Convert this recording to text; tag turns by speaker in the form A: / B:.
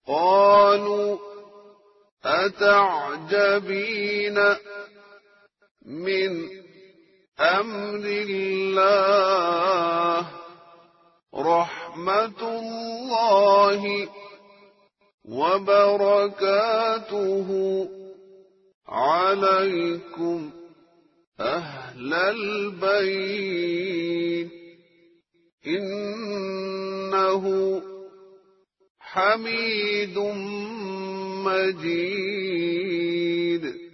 A: قالوا أتعجبين من أمر الله رحمة الله وبركاته عليكم أهل البيت إنه حميد مجيد.